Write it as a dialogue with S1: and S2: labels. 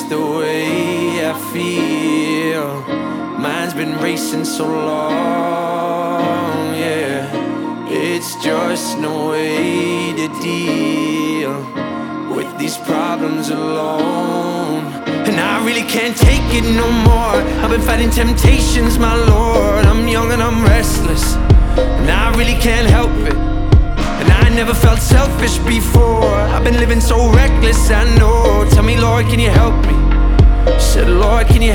S1: just the way I feel. Mine's been racing so long, yeah. It's just no way to deal with these problems alone. And I really can't take it no more. I've been fighting temptations, my Lord. I'm young and I'm restless, and I really can't help it. And I never felt selfish before. I've been living so reckless, I know. Tell me, Lord, can you help me? Said, Lord, can you